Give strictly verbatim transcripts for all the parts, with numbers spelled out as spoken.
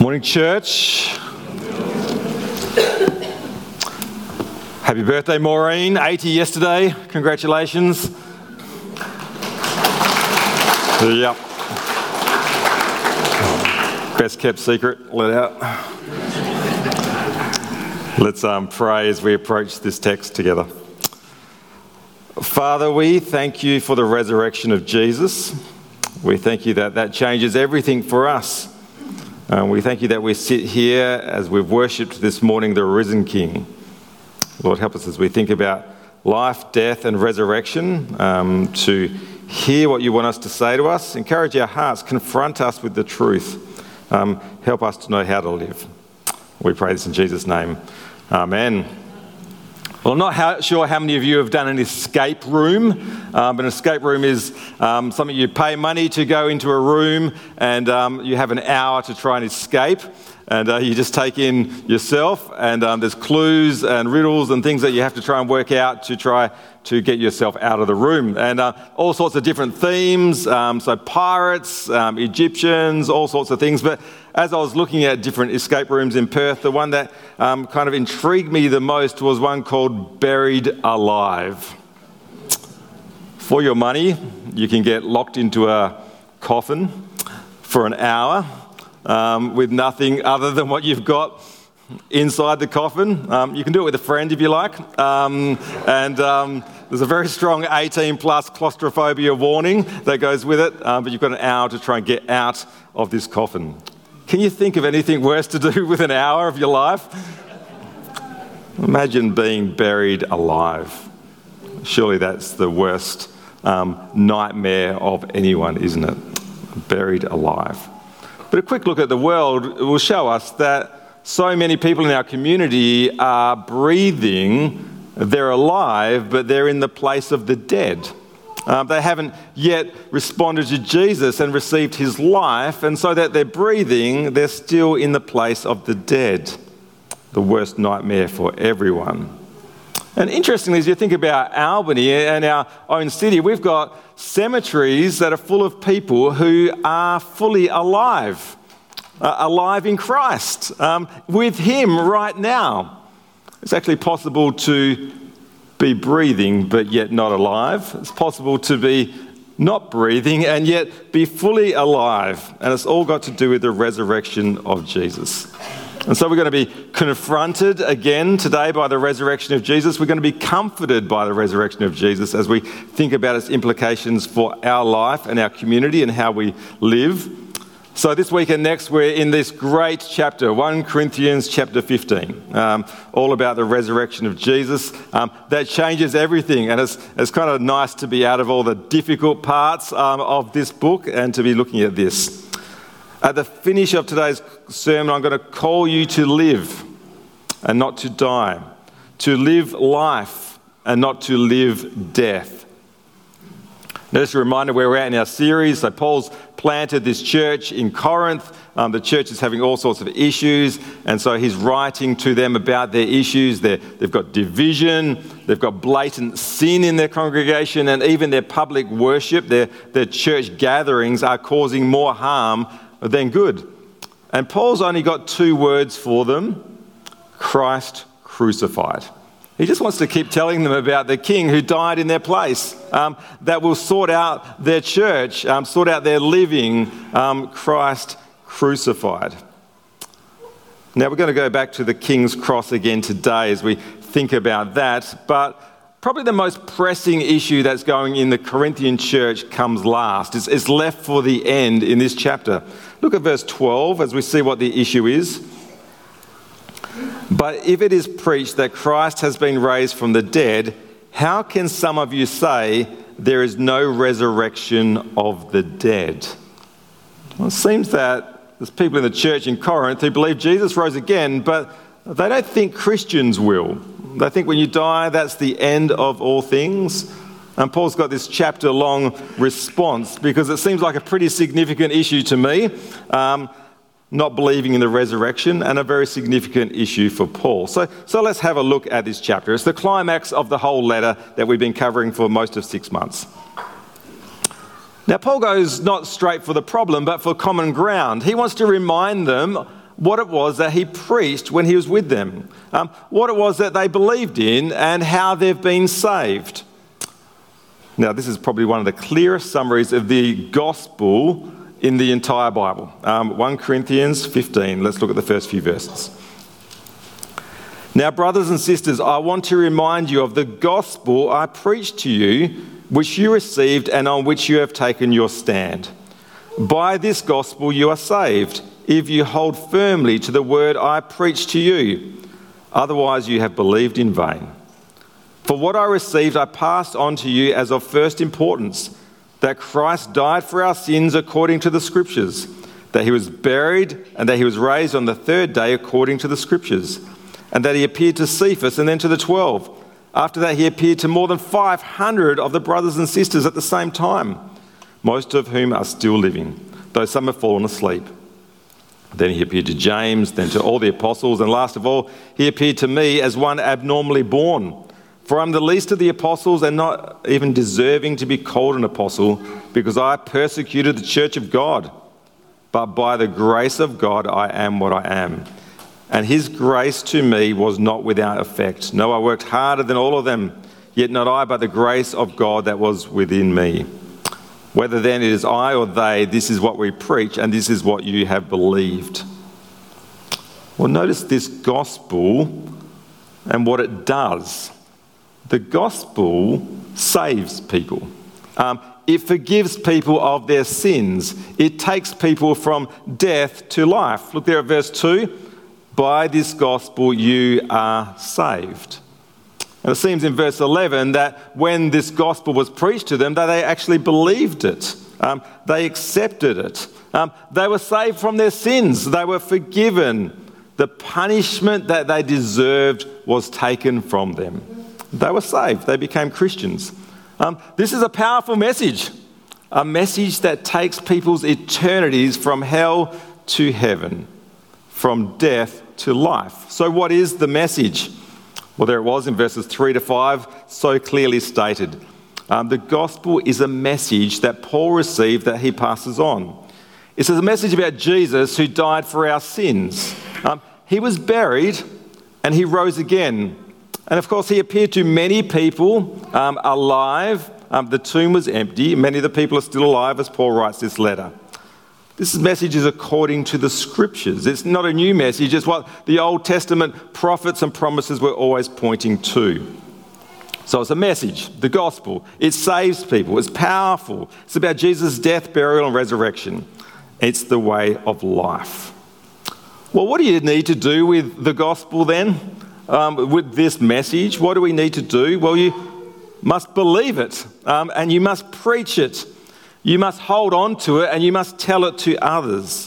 Morning, church. Happy birthday, Maureen. eighty yesterday. Congratulations. Yep. Best kept secret, let out. Let's um, pray as we approach this text together. Father, we thank you for the resurrection of Jesus. We thank you that that changes everything for us. Uh, we thank you that we sit here as we've worshipped this morning the risen King. Lord, help us as we think about life, death and resurrection um, to hear what you want us to say to us, encourage our hearts, confront us with the truth, um, help us to know how to live. We pray this in Jesus' name. Amen. Well, I'm not how, sure how many of you have done an escape room. Um, an escape room is um, something you pay money to go into a room and um, you have an hour to try and escape. And uh, you just take in yourself and um, there's clues and riddles and things that you have to try and work out to try to get yourself out of the room. And uh, all sorts of different themes, um, so pirates, um, Egyptians, all sorts of things. But as I was looking at different escape rooms in Perth, the one that um, kind of intrigued me the most was one called Buried Alive. For your money, you can get locked into a coffin for an hour um, with nothing other than what you've got inside the coffin. Um, you can do it with a friend if you like. Um, and um, there's a very strong eighteen plus claustrophobia warning that goes with it, um, but you've got an hour to try and get out of this coffin. Can you think of anything worse to do with an hour of your life? Imagine being buried alive. Surely that's the worst um, nightmare of anyone, isn't it? Buried alive. But a quick look at the world will show us that so many people in our community are breathing, they're alive, but they're in the place of the dead. Um, they haven't yet responded to Jesus and received his life, and so that they're breathing, they're still in the place of the dead. The worst nightmare for everyone. And interestingly, as you think about Albany and our own city, we've got cemeteries that are full of people who are fully alive. Uh, alive in Christ, um, with him right now. It's actually possible to be breathing but yet not alive. It's possible to be not breathing and yet be fully alive. And it's all got to do with the resurrection of Jesus. And so we're going to be confronted again today by the resurrection of Jesus. We're going to be comforted by the resurrection of Jesus as we think about its implications for our life and our community and how we live. So this week and next, we're in this great chapter, First Corinthians chapter fifteen, um, all about the resurrection of Jesus. Um, that changes everything, and it's, it's kind of nice to be out of all the difficult parts um, of this book and to be looking at this. At the finish of today's sermon, I'm going to call you to live and not to die, to live life and not to live death. Now, just a reminder where we're at in our series. So Paul's planted this church in Corinth. Um, the church is having all sorts of issues, and so he's writing to them about their issues. They're, they've got division, they've got blatant sin in their congregation, and even their public worship, their, their church gatherings are causing more harm than good. And Paul's only got two words for them: Christ crucified. He just wants to keep telling them about the King who died in their place, um, that will sort out their church, um, sort out their living, um, Christ crucified. Now we're going to go back to the King's cross again today as we think about that, but probably the most pressing issue that's going in the Corinthian church comes last. It's, it's left for the end in this chapter. Look at verse twelve as we see what the issue is. But if it is preached that Christ has been raised from the dead, how can some of you say there is no resurrection of the dead? Well, it seems that there's people in the church in Corinth who believe Jesus rose again, but they don't think Christians will. They think when you die, that's the end of all things. And Paul's got this chapter-long response because it seems like a pretty significant issue to me. Um, not believing in the resurrection, and a very significant issue for Paul. So, so let's have a look at this chapter. It's the climax of the whole letter that we've been covering for most of six months. Now, Paul goes not straight for the problem, but for common ground. He wants to remind them what it was that he preached when he was with them, um, what it was that they believed in, and how they've been saved. Now, this is probably one of the clearest summaries of the gospel in the entire Bible. Um, First Corinthians fifteen, let's look at the first few verses. Now, brothers and sisters, I want to remind you of the gospel I preached to you, which you received and on which you have taken your stand. By this gospel you are saved, if you hold firmly to the word I preached to you. Otherwise you have believed in vain. For what I received I passed on to you as of first importance, that Christ died for our sins according to the Scriptures, that he was buried and that he was raised on the third day according to the Scriptures, and that he appeared to Cephas and then to the twelve. After that he appeared to more than five hundred of the brothers and sisters at the same time, most of whom are still living, though some have fallen asleep. Then he appeared to James, then to all the apostles, and last of all, he appeared to me as one abnormally born. For I'm the least of the apostles and not even deserving to be called an apostle, because I persecuted the church of God. But by the grace of God I am what I am. And his grace to me was not without effect. No, I worked harder than all of them, yet not I, but the grace of God that was within me. Whether then it is I or they, this is what we preach, and this is what you have believed. Well, notice this gospel and what it does. The gospel saves people. Um, it forgives people of their sins. It takes people from death to life. Look there at verse two. By this gospel you are saved. And it seems in verse eleven that when this gospel was preached to them, that they actually believed it. Um, they accepted it. Um, they were saved from their sins. They were forgiven. The punishment that they deserved was taken from them. They were saved. They became Christians. Um, this is a powerful message. A message that takes people's eternities from hell to heaven, from death to life. So what is the message? Well, there it was in verses three to five, so clearly stated. Um, the gospel is a message that Paul received that he passes on. It's a message about Jesus who died for our sins. Um, he was buried and he rose again. And of course, he appeared to many people um, alive. Um, the tomb was empty. Many of the people are still alive as Paul writes this letter. This message is according to the Scriptures. It's not a new message. It's what the Old Testament prophets and promises were always pointing to. So it's a message, the gospel. It saves people. It's powerful. It's about Jesus' death, burial, and resurrection. It's the way of life. Well, what do you need to do with the gospel then? Um, with this message, what do we need to do? Well, you must believe it, um, and you must preach it. You must hold on to it, and you must tell it to others.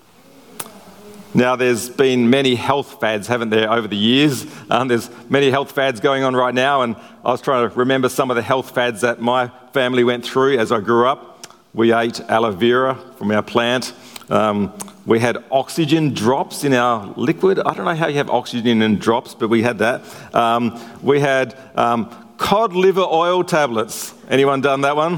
Now, there's been many health fads, haven't there, over the years? Um, there's many health fads going on right now, and I was trying to remember some of the health fads that my family went through as I grew up. We ate aloe vera from our plant. Um, we had oxygen drops in our liquid. I don't know how you have oxygen in drops, but we had that. Um, we had um, cod liver oil tablets. Anyone done that one?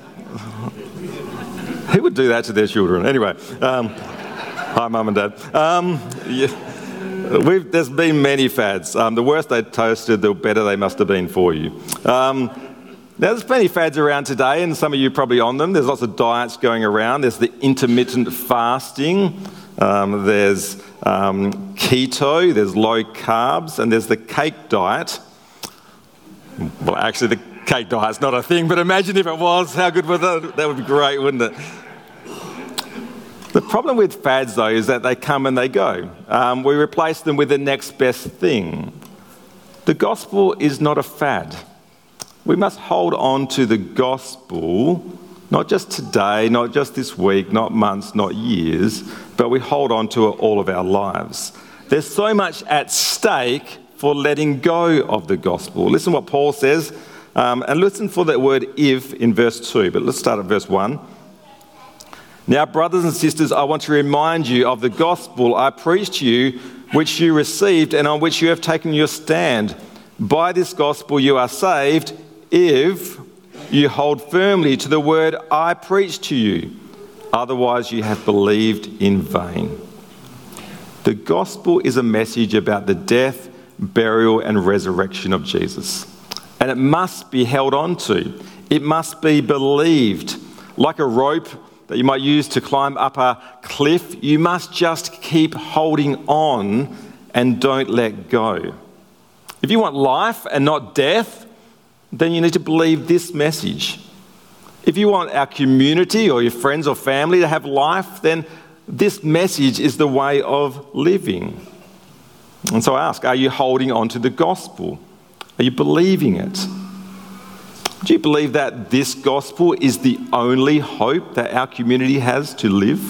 Who would do that to their children? Anyway, um, hi, Mum and Dad. Um, yeah, we've, there's been many fads. Um, the worse they toasted, the better they must have been for you. Um, Now, there's plenty of fads around today, and some of you are probably on them. There's lots of diets going around. There's the intermittent fasting. Um, there's um, keto. There's low carbs. And there's the cake diet. Well, actually, the cake diet's not a thing, but imagine if it was. How good would that? That would be great, wouldn't it? The problem with fads, though, is that they come and they go. Um, we replace them with the next best thing. The gospel is not a fad. We must hold on to the gospel, not just today, not just this week, not months, not years, but we hold on to it all of our lives. There's so much at stake for letting go of the gospel. Listen what Paul says, um, and listen for that word if in verse two, but let's start at verse one. Now, brothers and sisters, I want to remind you of the gospel I preached to you, which you received and on which you have taken your stand. By this gospel you are saved, if you hold firmly to the word I preached to you. Otherwise you have believed in vain. The gospel is a message about the death, burial, and resurrection of Jesus. And it must be held on to. It must be believed. Like a rope that you might use to climb up a cliff, you must just keep holding on and don't let go. If you want life and not death, then you need to believe this message. If you want our community or your friends or family to have life, then this message is the way of living. And so I ask, are you holding on to the gospel? Are you believing it? Do you believe that this gospel is the only hope that our community has to live?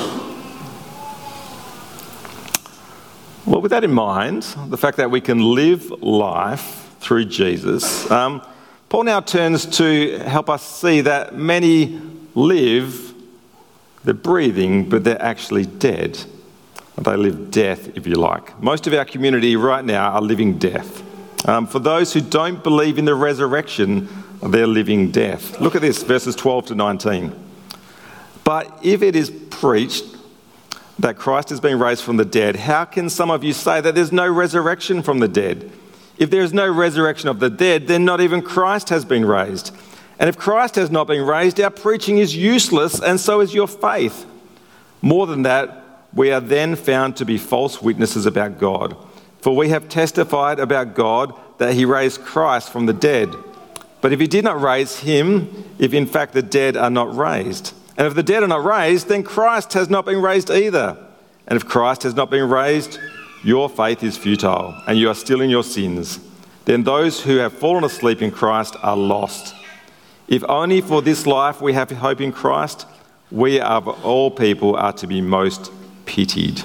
Well, with that in mind, the fact that we can live life through Jesus, um, Paul now turns to help us see that many live, they're breathing, but they're actually dead. They live death, if you like. Most of our community right now are living death. Um, for those who don't believe in the resurrection, they're living death. Look at this, verses twelve to nineteen. But if it is preached that Christ has been raised from the dead, how can some of you say that there's no resurrection from the dead? If there is no resurrection of the dead, then not even Christ has been raised. And if Christ has not been raised, our preaching is useless, and so is your faith. More than that, we are then found to be false witnesses about God. For we have testified about God that he raised Christ from the dead. But if he did not raise him, if in fact the dead are not raised, and if the dead are not raised, then Christ has not been raised either. And if Christ has not been raised, your faith is futile, and you are still in your sins. Then those who have fallen asleep in Christ are lost. If only for this life we have hope in Christ, we of all people are to be most pitied.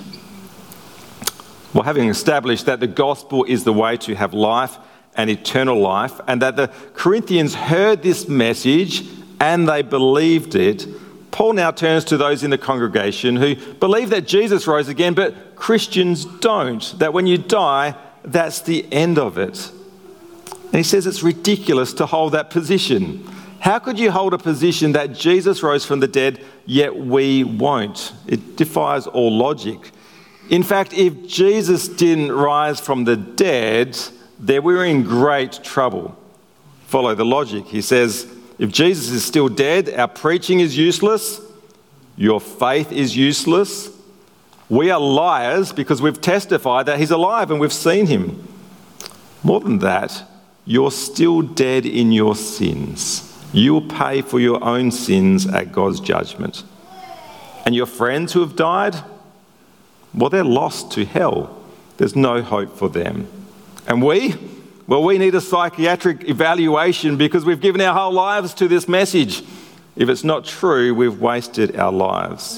Well, having established that the gospel is the way to have life and eternal life, and that the Corinthians heard this message and they believed it, Paul now turns to those in the congregation who believe that Jesus rose again, but Christians don't, that when you die, that's the end of it. And he says it's ridiculous to hold that position. How could you hold a position that Jesus rose from the dead, yet we won't? It defies all logic. In fact, if Jesus didn't rise from the dead, then we're in great trouble. Follow the logic. He says, if Jesus is still dead, our preaching is useless, your faith is useless. We are liars because we've testified that he's alive and we've seen him. More than that, you're still dead in your sins. You will pay for your own sins at God's judgment. And your friends who have died, well, they're lost to hell. There's no hope for them. And we, well, we need a psychiatric evaluation because we've given our whole lives to this message. If it's not true, we've wasted our lives.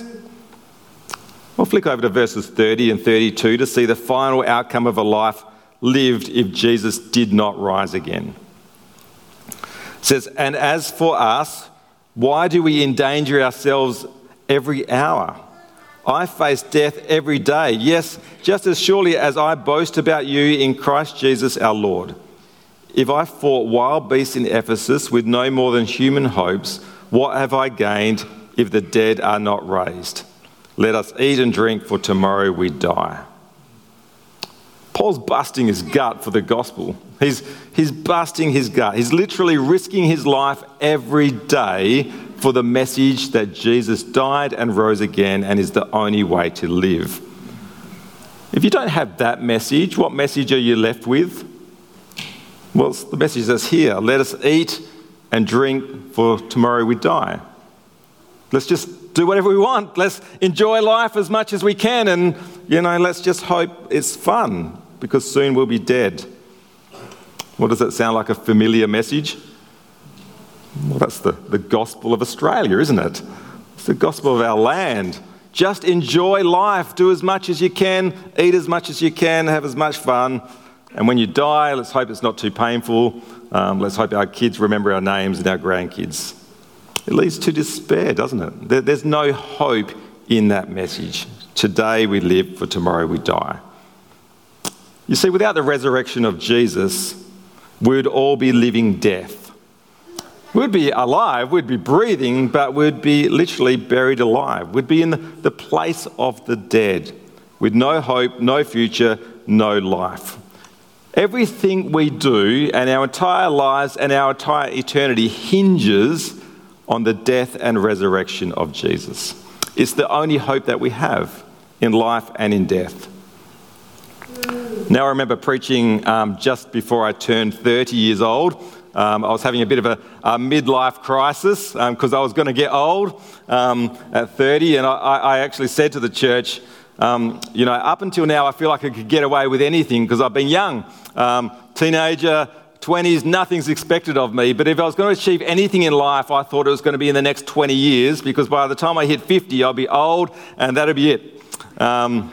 We'll flick over to verses thirty and thirty-two to see the final outcome of a life lived if Jesus did not rise again. It says, and as for us, why do we endanger ourselves every hour? I face death every day. Yes, just as surely as I boast about you in Christ Jesus our Lord. If I fought wild beasts in Ephesus with no more than human hopes, what have I gained if the dead are not raised? Let us eat and drink, for tomorrow we die. Paul's busting his gut for the gospel. He's, he's busting his gut. He's literally risking his life every day for the message that Jesus died and rose again and is the only way to live. If you don't have that message, what message are you left with? Well, it's the message that's here. Let us eat and drink, for tomorrow we die. Let's just do whatever we want. Let's enjoy life as much as we can, and, you know, let's just hope it's fun, because soon we'll be dead. Well, does that sound like a familiar message? Well, that's the, the gospel of Australia, isn't it? It's the gospel of our land. Just enjoy life. Do as much as you can. Eat as much as you can. Have as much fun. And when you die, let's hope it's not too painful. Um, let's hope our kids remember our names and our grandkids. It leads to despair, doesn't it? There, there's no hope in that message. Today we live, for tomorrow we die. You see, without the resurrection of Jesus, we'd all be living death. We'd be alive, we'd be breathing, but we'd be literally buried alive. We'd be in the place of the dead. with no hope, no future, no life. Everything we do and our entire lives and our entire eternity hinges on the death and resurrection of Jesus. It's the only hope that we have in life and in death. Now, I remember preaching um, just before I turned thirty years old. Um, I was having a bit of a, a midlife crisis because um, I was going to get old um, at thirty, and I, I actually said to the church, um, you know, up until now I feel like I could get away with anything because I've been young, um, teenager, twenties, nothing's expected of me. But if I was going to achieve anything in life, I thought it was going to be in the next twenty years, because by the time I hit fifty, I'll be old and that'll be it. Um,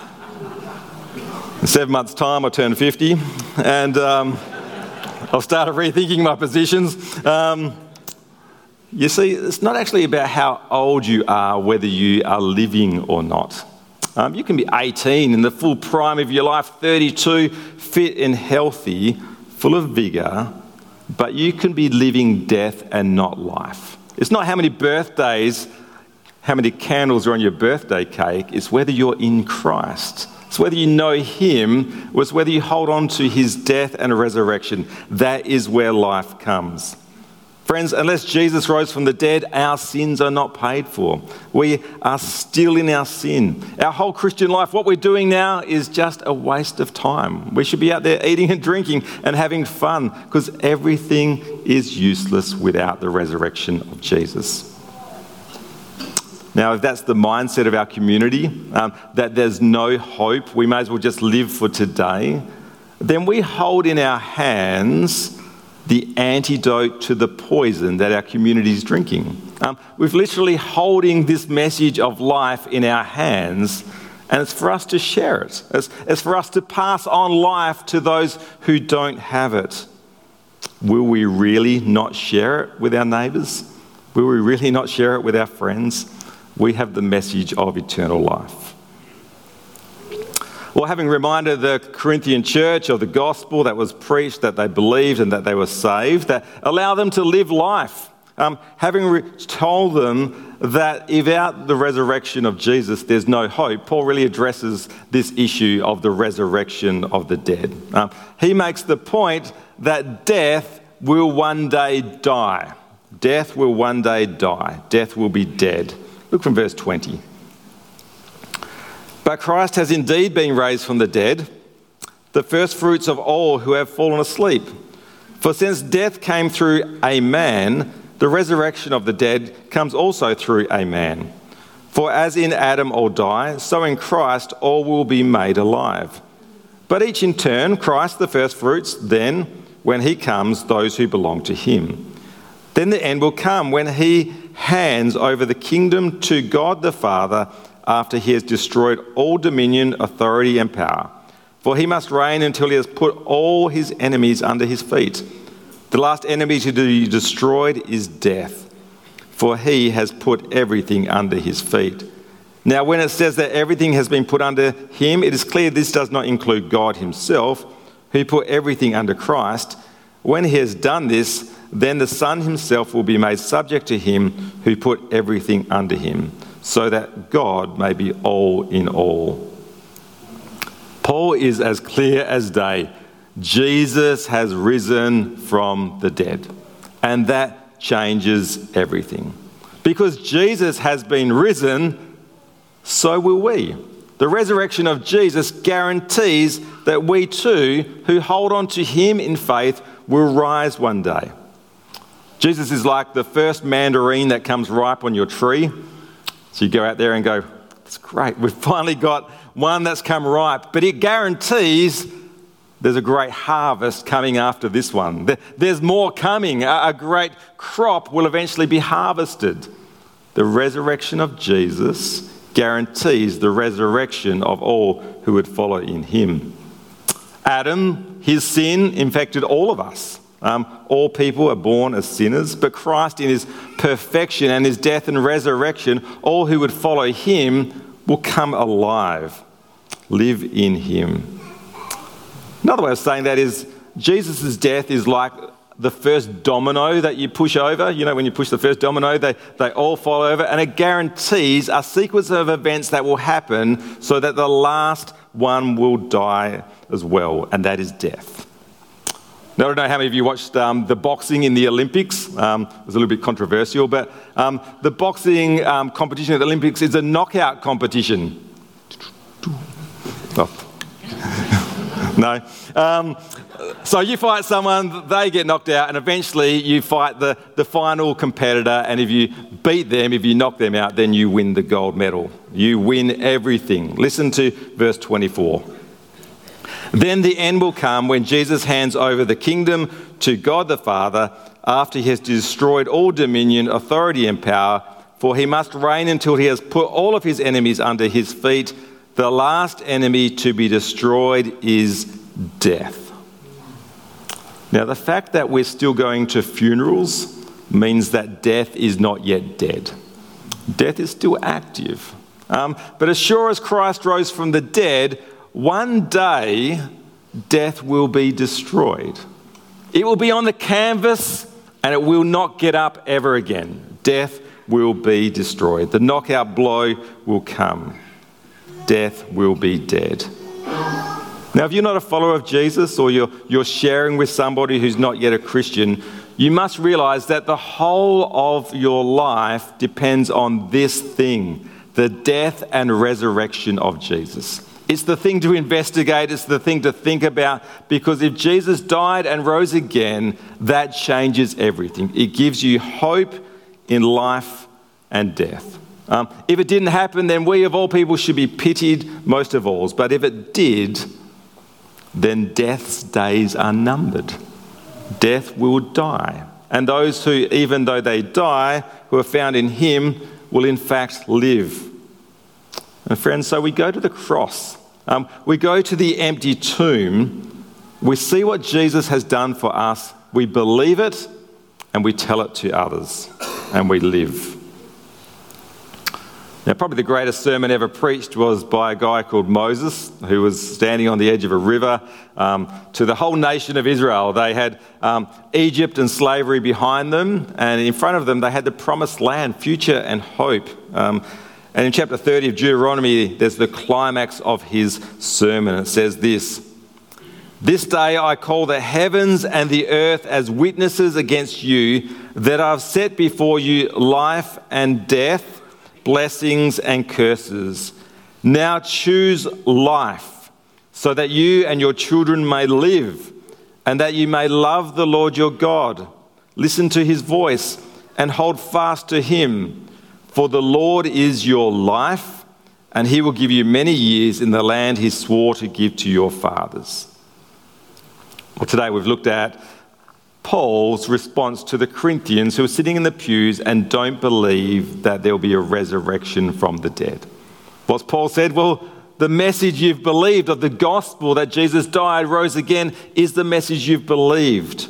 in seven months' time, I turn fifty, and um, I've started rethinking my positions. Um, you see, it's not actually about how old you are, whether you are living or not. Um, you can be eighteen, in the full prime of your life, thirty-two, fit and healthy, full of vigour, but you can be living death and not life. It's not how many birthdays, how many candles are on your birthday cake. It's whether you're in Christ. It's whether you know him, or it's whether you hold on to his death and resurrection. That is where life comes. Friends, unless Jesus rose from the dead, our sins are not paid for. We are still in our sin. Our whole Christian life, what we're doing now is just a waste of time. We should be out there eating and drinking and having fun, because everything is useless without the resurrection of Jesus. Now, if that's the mindset of our community, um, that there's no hope, we may as well just live for today, then we hold in our hands the antidote to the poison that our community is drinking. Um, we're literally holding this message of life in our hands, and it's for us to share it. It's, it's for us to pass on life to those who don't have it. Will we really not share it with our neighbours? Will we really not share it with our friends? We have the message of eternal life. Well, having reminded the Corinthian church of the gospel that was preached, that they believed and that they were saved, that allow them to live life. Um, having re- told them that without the resurrection of Jesus, there's no hope, Paul really addresses this issue of the resurrection of the dead. Um, he makes the point that death will one day die. Death will one day die. Death will be dead. Look from verse twenty. But Christ has indeed been raised from the dead, the first fruits of all who have fallen asleep. For since death came through a man, the resurrection of the dead comes also through a man. For as in Adam all die, so in Christ all will be made alive. But each in turn, Christ the first fruits, then, when he comes, those who belong to him. Then the end will come when he hands over the kingdom to God the Father, after he has destroyed all dominion, authority and power. For he must reign until he has put all his enemies under his feet. The last enemy to be destroyed is death, for he has put everything under his feet. Now, when it says that everything has been put under him, it is clear this does not include God himself, who put everything under Christ. When he has done this, then the Son himself will be made subject to him who put everything under him, so that God may be all in all. Paul is as clear as day. Jesus has risen from the dead, and that changes everything. Because Jesus has been risen, so will we. The resurrection of Jesus guarantees that we too, who hold on to him in faith, will rise one day. Jesus is like the first mandarin that comes ripe on your tree. So you go out there and go, that's great, we've finally got one that's come ripe. But it guarantees there's a great harvest coming after this one. There's more coming. A great crop will eventually be harvested. The resurrection of Jesus guarantees the resurrection of all who would follow in him. Adam, his sin infected all of us. Um, all people are born as sinners, but Christ in his perfection and his death and resurrection, all who would follow him will come alive, live in him. Another way of saying that is Jesus' death is like the first domino that you push over. You know, when you push the first domino, they, they all fall over, and it guarantees a sequence of events that will happen so that the last one will die as well, and that is death. Now, I don't know how many of you watched um, the boxing in the Olympics. Um, it was a little bit controversial, but um, the boxing um, competition at the Olympics is a knockout competition. Oh. No. Um, so you fight someone, they get knocked out, and eventually you fight the, the final competitor, and if you beat them, if you knock them out, then you win the gold medal. You win everything. Listen to verse twenty-four. Then the end will come when Jesus hands over the kingdom to God the Father after he has destroyed all dominion, authority and power, for he must reign until he has put all of his enemies under his feet. The last enemy to be destroyed is death. Now, the fact that we're still going to funerals means that death is not yet dead. Death is still active. Um, but as sure as Christ rose from the dead, one day death will be destroyed. It will be on the canvas and it will not get up ever again. Death will be destroyed. The knockout blow will come. Death will be dead. Now, if you're not a follower of Jesus, or you're, you're sharing with somebody who's not yet a Christian, you must realize that the whole of your life depends on this thing, the death and resurrection of Jesus. It's the thing to investigate, it's the thing to think about, because if Jesus died and rose again, that changes everything. It gives you hope in life and death. Um, if it didn't happen, then we of all people should be pitied most of all. But if it did, then death's days are numbered. Death will die. And those who, even though they die, who are found in him, will in fact live. And friends, so we go to the cross. Um, we go to the empty tomb. We see what Jesus has done for us. We believe it and we tell it to others. And we live. Now, probably the greatest sermon ever preached was by a guy called Moses, who was standing on the edge of a river um, to the whole nation of Israel. They had um, Egypt and slavery behind them, and in front of them they had the promised land, future and hope. Um, and in chapter thirty of Deuteronomy, there's the climax of his sermon. It says this: "This day I call the heavens and the earth as witnesses against you, that I've set before you life and death, blessings and curses. Now choose life, so that you and your children may live, and that you may love the Lord your God. Listen to his voice and hold fast to him. For the Lord is your life, and he will give you many years in the land he swore to give to your fathers." Well, today we've looked at Paul's response to the Corinthians who are sitting in the pews and don't believe that there will be a resurrection from the dead. What's Paul said? Well, the message you've believed of the gospel that Jesus died, rose again, is the message you've believed.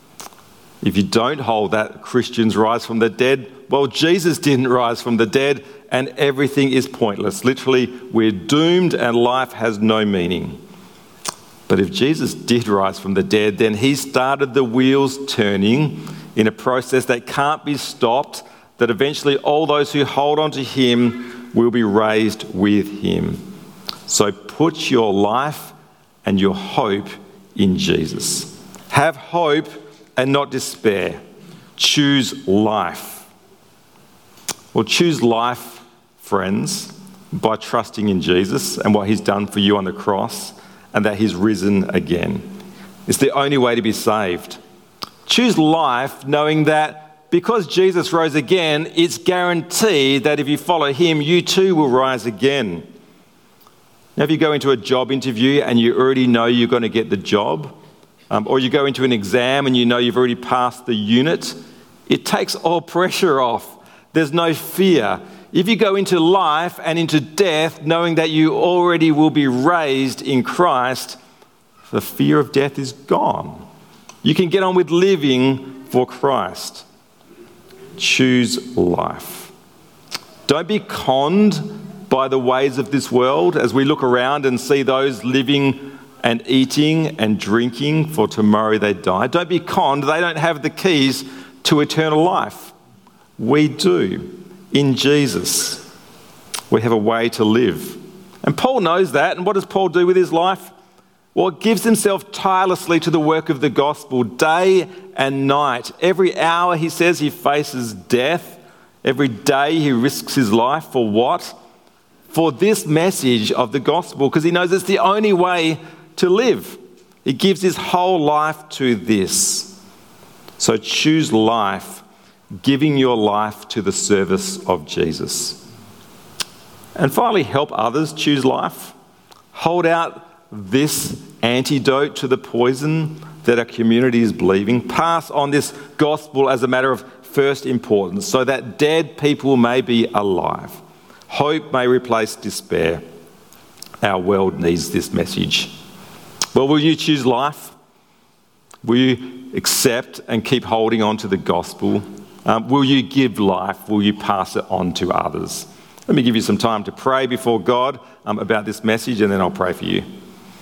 If you don't hold that Christians rise from the dead, well, Jesus didn't rise from the dead and everything is pointless. Literally, we're doomed and life has no meaning. But if Jesus did rise from the dead, then he started the wheels turning in a process that can't be stopped, that eventually all those who hold on to him will be raised with him. So put your life and your hope in Jesus. Have hope and not despair. Choose life. Well, choose life, friends, by trusting in Jesus and what he's done for you on the cross, and that he's risen again. It's the only way to be saved. Choose life knowing that because Jesus rose again, it's guaranteed that if you follow him, you too will rise again. Now, if you go into a job interview and you already know you're going to get the job, um, or you go into an exam and you know you've already passed the unit, it takes all pressure off. There's no fear. If you go into life and into death knowing that you already will be raised in Christ, the fear of death is gone. You can get on with living for Christ. Choose life. Don't be conned by the ways of this world as we look around and see those living and eating and drinking, for tomorrow they die. Don't be conned. They don't have the keys to eternal life. We do. In Jesus, we have a way to live. And Paul knows that. And what does Paul do with his life? Well, he gives himself tirelessly to the work of the gospel, day and night. Every hour, he says, he faces death. Every day he risks his life. For what? For this message of the gospel, because he knows it's the only way to live. He gives his whole life to this. So choose life, giving your life to the service of Jesus. And finally, help others choose life. Hold out this antidote to the poison that our community is believing. Pass on this gospel as a matter of first importance, so that dead people may be alive. Hope may replace despair. Our world needs this message. Well, will you choose life? Will you accept and keep holding on to the gospel? Um, will you give life? Will you pass it on to others? Let me give you some time to pray before God um, about this message, and then I'll pray for you.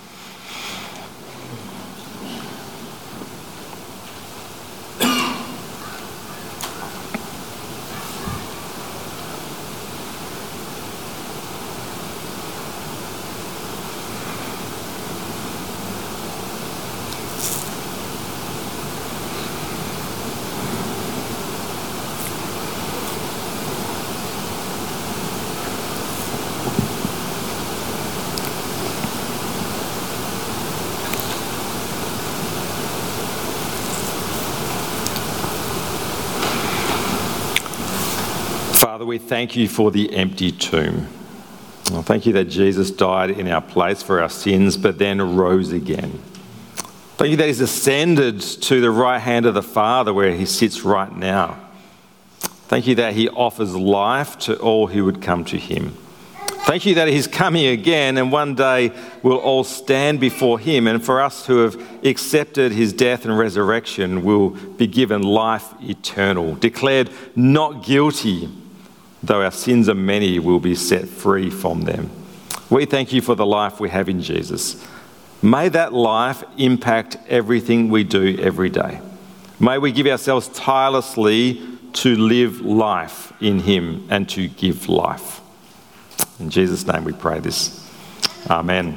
Father, we thank you for the empty tomb. Well, thank you that Jesus died in our place for our sins, but then rose again. Thank you that he's ascended to the right hand of the Father where he sits right now. Thank you that he offers life to all who would come to him. Thank you that he's coming again, and one day we'll all stand before him, and for us who have accepted his death and resurrection, we'll be given life eternal, declared not guilty. Though our sins are many, we'll be set free from them. We thank you for the life we have in Jesus. May that life impact everything we do every day. May we give ourselves tirelessly to live life in him and to give life. In Jesus' name we pray this. Amen.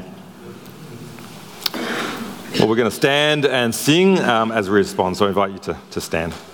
Well, we're going to stand and sing um, as we respond, so I invite you to, to stand.